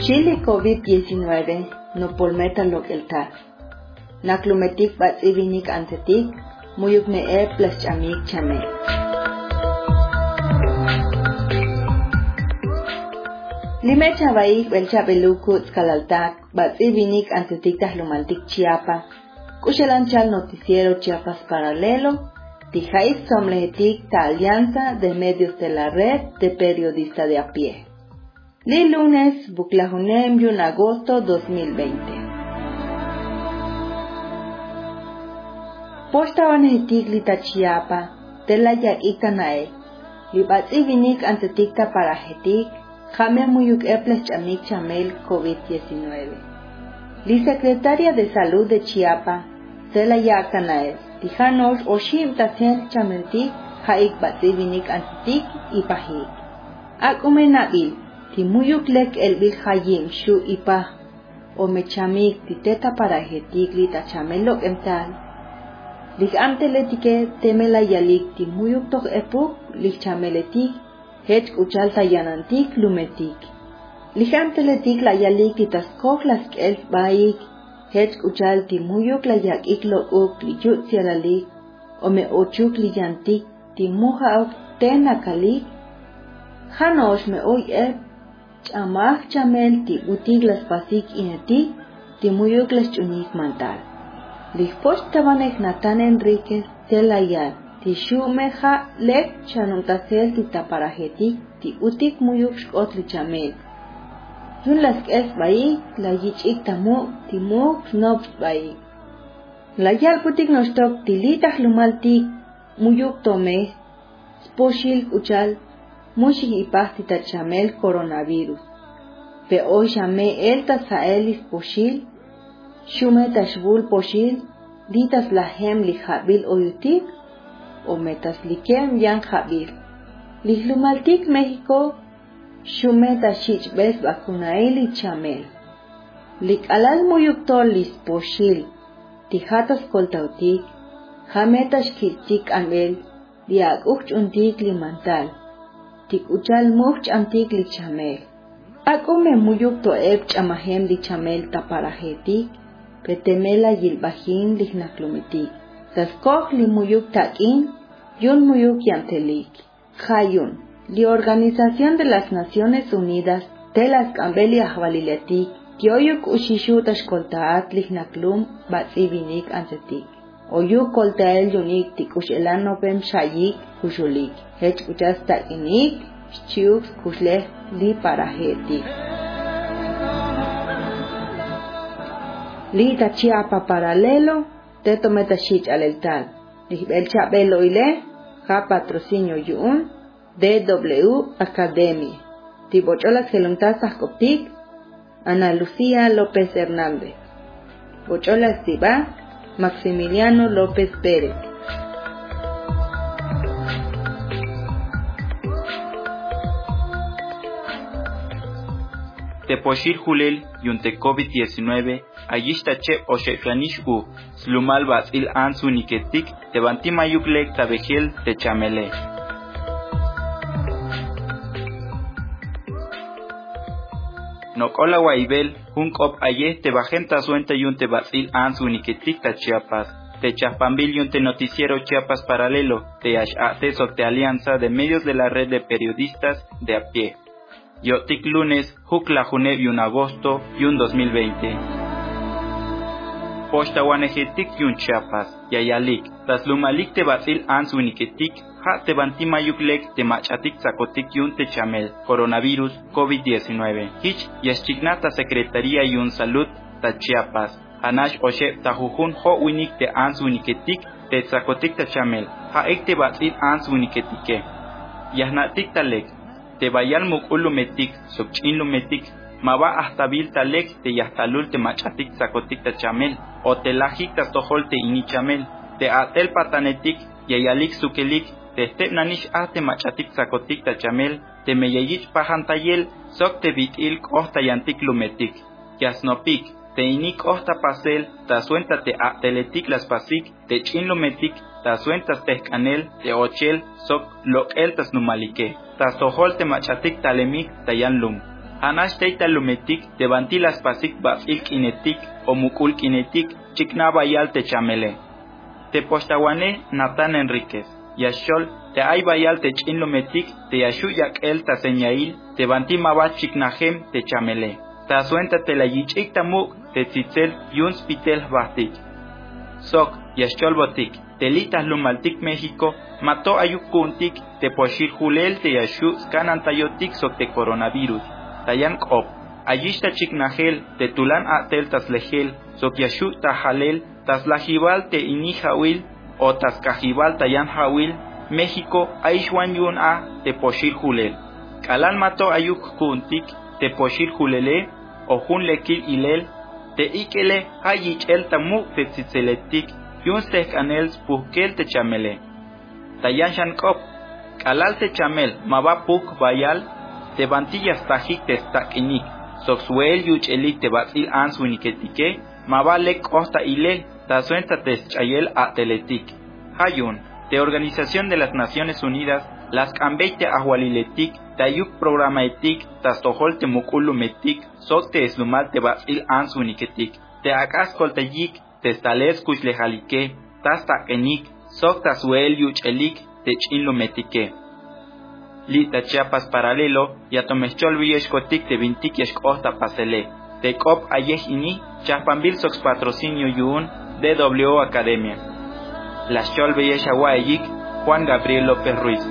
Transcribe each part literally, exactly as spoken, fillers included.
Chile COVID diecinueve no polmeta lokeltal. Naklumetik batzivinik antetik, muyuk me e plus chamik chame. Lime chabaik bel chabelukut skalaltak, batzivinik antetik tahlumaltik Chiapa, kushalanchal noticiero Chiapas Paralelo, Tijais somlehetik ta alianza de medios de la red de periodistas de a pie. Li lunes, Buklajunem yun agosto dos mil veinte. Posta vanehetik lita Chiapa, tela ya ikanae, li batzivinik antetikta parajetik, jame muyuk eples chamik chamel COVID diecinueve. Li secretaria de salud de Chiapa, tela ya kanae, tijanos oshim tasen chameltik, haik batzivinik antetik y pajik. Akume nabil, timuyuk lek el bil hayim shu ipa, o mechamik titeta parajetik lita chamelok emtal. Lik anteletike temela yalik timuyuk tok epuk lik chameletik, hech kuchal tayanantik lumetik. Lik anteletik la yalik itaskok las elf baik, hech kuchal timuyuk la yak iklo uk li yut sialalik, o me ochuk li yantik timuja ok tenakalik. Hanosh me oy ep, chamach chamel ti utik las pasik inetik, timuyuk las chunik mantal. Lihpoch tabanek Natán Enríquez telayal, ti shumeja lek chanuntasel ti taparajetik, ti utik muyuk shkot li chamel. Yun las es baik, la yichik tamu, ti muk snobs baik. La yal putik nostok tilitah lumaltik, muyuk tome, sposhil kuchal, mushik ipah ti tachamel coronavirus. Pe hoy llamé el tasaelis poshil, shume tashbul poshil, litas lahem li jabil oyutik, o metas likem yan jabil. Lihlumaltik México, shume tashich bes vacunaeli chamel. Lik alal muyuktol lis poshil, tijatas koltautik, jametash kiltik amel, diag uch untik limantal, tik uchal much antik li chamel. Akume muyuk to ep chamahem li chamel taparajetik, petemela yilbahin lihnaklumitik. Taskok li muyuk takin, yun muyuk yantelik. Hayun, li Organización de las Naciones Unidas, telas kambeli ahvaliletik, kioyuk ushishu tashkoltaat lihnaklum batzivinik antetik. Oyuk koltael yunik tikush elanopem shayik kushulik. Hech kuchas takinik, chiuk kushleh li parajetik. Li ta Chiapa Paralelo, teto metashich aleltal. Lihbel chabelo ile, ja patrocinio yun, D W Academy. Tibocholas geluntas ascoptic, Ana Lucía López Hernández. Bocholas tiba, Maximiliano López Pérez. Teposhir Julel yunte COVID diecinueve, ayishta che osheflanishu, slumal basil ansu niketik, tebantima yuklek tabejel te chamele. Nokola waibel, hunkop aye te bajenta suente yunte basil ansu niketik ta Chiapas, te chaspambil yunte noticiero Chiapas Paralelo, te ashate te alianza de medios de la red de periodistas de a pie. Yotik lunes, Jukla Junev yun agosto yun dos mil veinte. Posta wanejetik yun Chiapas, yayalik, taslumalik te basil ansu niketik, ha te bantima yuklek te machatik zakotik yun te chamel, coronavirus COVID diecinueve. Hich yashchignata Secretaría yun Salud ta Chiapas, anash oshe tajujun ho winik te ansu niketik te zakotik ta chamel, ha ek te basil ansu niketike. Yahnatik talek, te bayal mukulumetik, subchinlumetik, maba hasta bil talek te yahtalul te machatik zakotik ta chamel, o te lajik ta tohol te inichamel, te atel patanetik, yayalik sukelik, te stepnanish ate machatik zakotik ta chamel, te meyayich pahantayel, sok te bitil kohta yantik lumetik, yasnopik, te inik ohta pasel, ta suenta te ateletik las pasik, te chinlumetik, ta suentas te canel, te ochel, sok lok el tas numalike. Ta sohol te machatik talemik tayanlum. Anash teita lumetik tebanti las pasik basil kinetik o mukul kinetik chikna bayal te chamele. Te postawane Natán Enríquez. Yashol te ay bayal te chin lumetik te yashu yak el ta señail te banti mabach chiknahem te chamele. Ta suenta te la yichik tamuk te tzitzel yuns pitel bahtik. Sok yashol botik te litas lumaltik México mató ayukuntik te poshir julel te yashu skanantayotik sok te coronavirus. Tayan kop ayishta chiknahel te tulan atel tas lejel sok yashu tajalel tas lajibal te inijawil o tas kajibal tayan hawil México aishwan yun a te poshir julel. Kalan mato ayuk kuntik te poshir julele o jun lekil ilel te ikele ayich el tamu te tzitzeletik yun sehkanel spuhkel te chamele. Tayan shankop kalal te chamel mabapuk bayal te bantillas tajik te stakinik soxuel yuchelik te batil answiniketique mabalek osta ilel ta suenta te chayel ateletik hayun de Organización de las Naciones Unidas las cambeite ahualiletik tayuk programaetik tastohol te mukulumetik sok te eslumal te batil answiniketik te akaskol te yik te stales kuchlejalike tastakenik sok tasuel yuchelik te chinlumetike. Lita Chiapas paralelo ya tomechol villescotic te vintik yeshkosta pasele. Te cop ayeh ini chapambil sox patrocinio yun D W Academia. Las chol villeshawaeyik Juan Gabriel López Ruiz.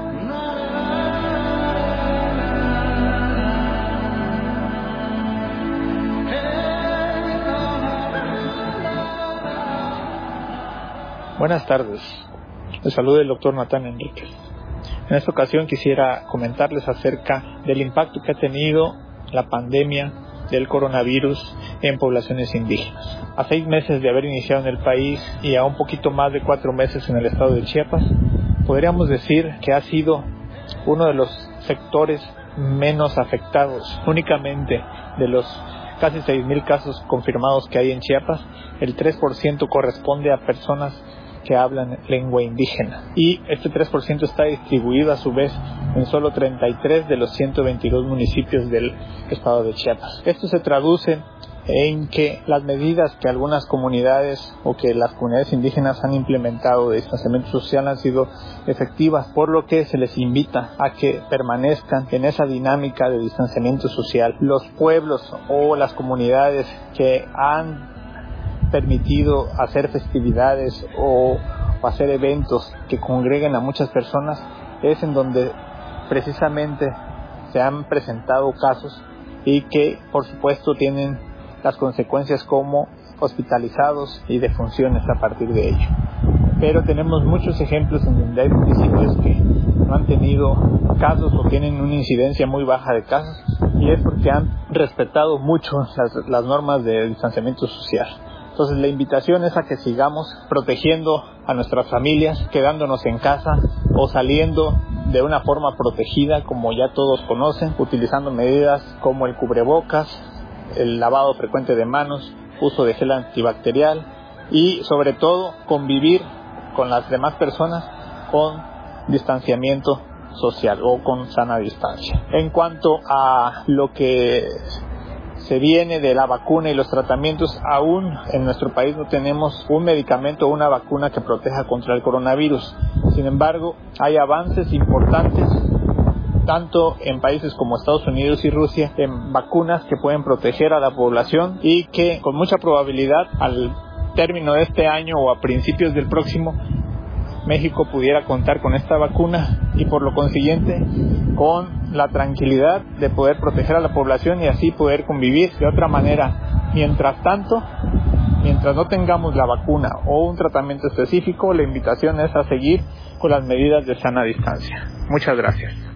Buenas tardes. Les saluda el doctor Natán Enríquez. En esta ocasión quisiera comentarles acerca del impacto que ha tenido la pandemia del coronavirus en poblaciones indígenas. A seis meses de haber iniciado en el país y a un poquito más de cuatro meses en el estado de Chiapas, podríamos decir que ha sido uno de los sectores menos afectados. Únicamente de los casi seis mil casos confirmados que hay en Chiapas, el tres por ciento corresponde a personas que hablan lengua indígena, y este tres por ciento está distribuido a su vez en solo treinta y tres de los ciento veintidós municipios del estado de Chiapas. Esto se traduce en que las medidas que algunas comunidades o que las comunidades indígenas han implementado de distanciamiento social han sido efectivas, por lo que se les invita a que permanezcan en esa dinámica de distanciamiento social. Los pueblos o las comunidades que han permitido hacer festividades o hacer eventos que congreguen a muchas personas es en donde precisamente se han presentado casos y que por supuesto tienen las consecuencias como hospitalizados y defunciones a partir de ello. Pero tenemos muchos ejemplos en donde hay municipios que no han tenido casos o tienen una incidencia muy baja de casos, y es porque han respetado mucho las, las normas de distanciamiento social. Entonces la invitación es a que sigamos protegiendo a nuestras familias, quedándonos en casa o saliendo de una forma protegida, como ya todos conocen, utilizando medidas como el cubrebocas, el lavado frecuente de manos, uso de gel antibacterial y sobre todo convivir con las demás personas con distanciamiento social o con sana distancia. En cuanto a lo que se viene de la vacuna y los tratamientos, aún en nuestro país no tenemos un medicamento o una vacuna que proteja contra el coronavirus. Sin embargo, hay avances importantes tanto en países como Estados Unidos y Rusia en vacunas que pueden proteger a la población y que con mucha probabilidad al término de este año o a principios del próximo México pudiera contar con esta vacuna y por lo consiguiente con la tranquilidad de poder proteger a la población y así poder convivir de otra manera. Mientras tanto, mientras no tengamos la vacuna o un tratamiento específico, la invitación es a seguir con las medidas de sana distancia. Muchas gracias.